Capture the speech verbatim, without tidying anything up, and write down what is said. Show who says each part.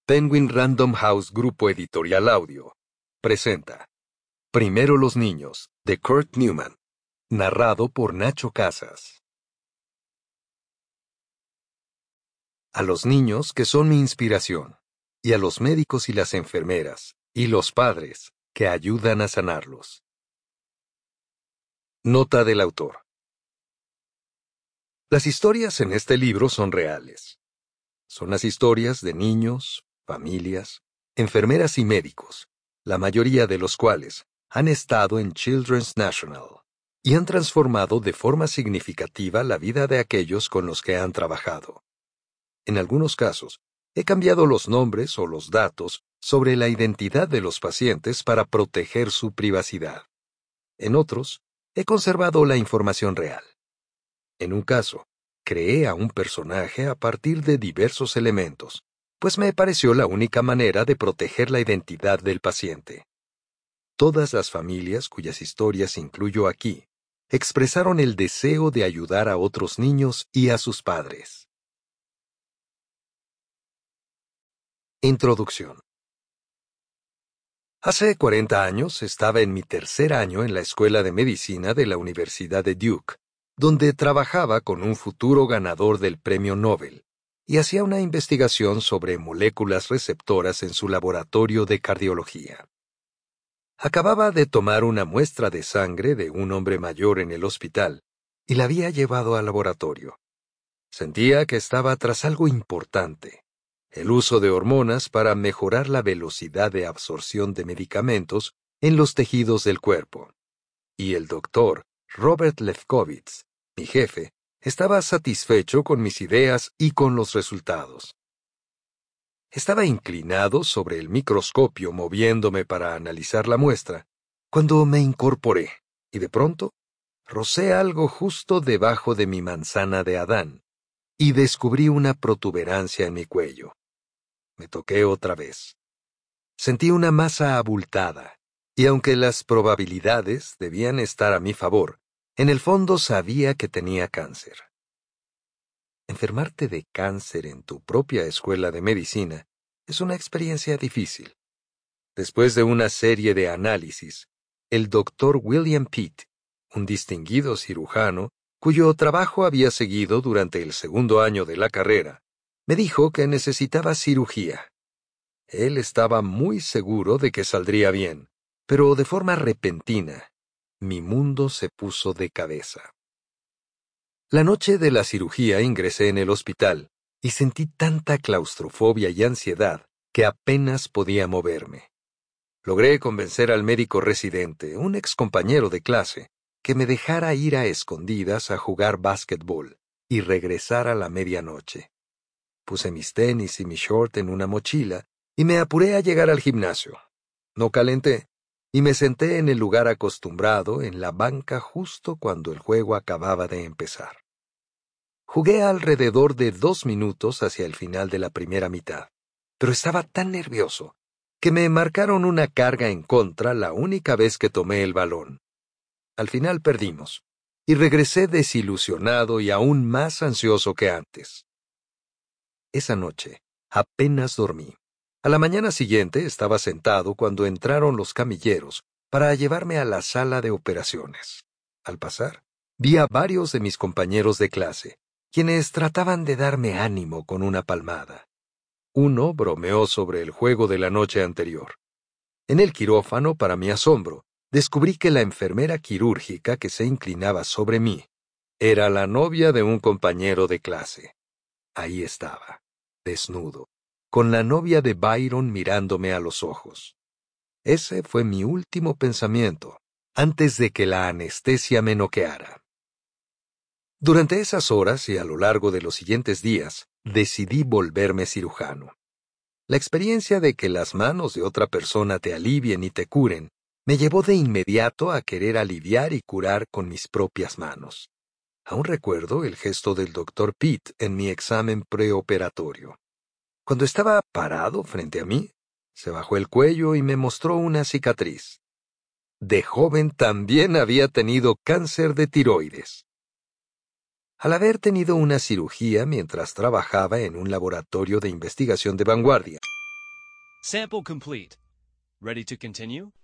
Speaker 1: Penguin Random House Grupo Editorial Audio presenta Primero los niños, de Kurt Newman, narrado por Nacho Casas. A los niños que son mi inspiración, y a los médicos y las enfermeras, y los padres, que ayudan a sanarlos. Nota del autor. Las historias en este libro son reales. Son las historias de niños, familias, enfermeras y médicos, la mayoría de los cuales han estado en Children's National y han transformado de forma significativa la vida de aquellos con los que han trabajado. En algunos casos, he cambiado los nombres o los datos sobre la identidad de los pacientes para proteger su privacidad. En otros, he conservado la información real. En un caso, creé a un personaje a partir de diversos elementos, pues me pareció la única manera de proteger la identidad del paciente. Todas las familias cuyas historias incluyo aquí expresaron el deseo de ayudar a otros niños y a sus padres. Introducción. Hace cuarenta años estaba en mi tercer año en la Escuela de Medicina de la Universidad de Duke, donde trabajaba con un futuro ganador del Premio Nobel, y hacía una investigación sobre moléculas receptoras en su laboratorio de cardiología. Acababa de tomar una muestra de sangre de un hombre mayor en el hospital, y la había llevado al laboratorio. Sentía que estaba tras algo importante, el uso de hormonas para mejorar la velocidad de absorción de medicamentos en los tejidos del cuerpo. Y el doctor Robert Lefkowitz, mi jefe, estaba satisfecho con mis ideas y con los resultados. Estaba inclinado sobre el microscopio moviéndome para analizar la muestra, cuando me incorporé, y de pronto, rocé algo justo debajo de mi manzana de Adán, y descubrí una protuberancia en mi cuello. Me toqué otra vez. Sentí una masa abultada, y aunque las probabilidades debían estar a mi favor, en el fondo sabía que tenía cáncer. Enfermarte de cáncer en tu propia escuela de medicina es una experiencia difícil. Después de una serie de análisis, el doctor William Pitt, un distinguido cirujano, cuyo trabajo había seguido durante el segundo año de la carrera, me dijo que necesitaba cirugía. Él estaba muy seguro de que saldría bien, pero de forma repentina, mi mundo se puso de cabeza. La noche de la cirugía ingresé en el hospital y sentí tanta claustrofobia y ansiedad que apenas podía moverme. Logré convencer al médico residente, un excompañero de clase, que me dejara ir a escondidas a jugar básquetbol y regresar a la medianoche. Puse mis tenis y mi short en una mochila y me apuré a llegar al gimnasio. No calenté, y me senté en el lugar acostumbrado en la banca justo cuando el juego acababa de empezar. Jugué alrededor de dos minutos hacia el final de la primera mitad, pero estaba tan nervioso que me marcaron una carga en contra la única vez que tomé el balón. Al final perdimos, y regresé desilusionado y aún más ansioso que antes. Esa noche apenas dormí. A la mañana siguiente estaba sentado cuando entraron los camilleros para llevarme a la sala de operaciones. Al pasar, vi a varios de mis compañeros de clase, quienes trataban de darme ánimo con una palmada. Uno bromeó sobre el juego de la noche anterior. En el quirófano, para mi asombro, descubrí que la enfermera quirúrgica que se inclinaba sobre mí era la novia de un compañero de clase. Ahí estaba, desnudo, con la novia de Byron mirándome a los ojos. Ese fue mi último pensamiento, antes de que la anestesia me noqueara. Durante esas horas y a lo largo de los siguientes días, decidí volverme cirujano. La experiencia de que las manos de otra persona te alivien y te curen, me llevó de inmediato a querer aliviar y curar con mis propias manos. Aún recuerdo el gesto del doctor Pitt en mi examen preoperatorio. Cuando estaba parado frente a mí, se bajó el cuello y me mostró una cicatriz. De joven también había tenido cáncer de tiroides. Al haber tenido una cirugía mientras trabajaba en un laboratorio de investigación de vanguardia,
Speaker 2: Sample complete. Ready to continue?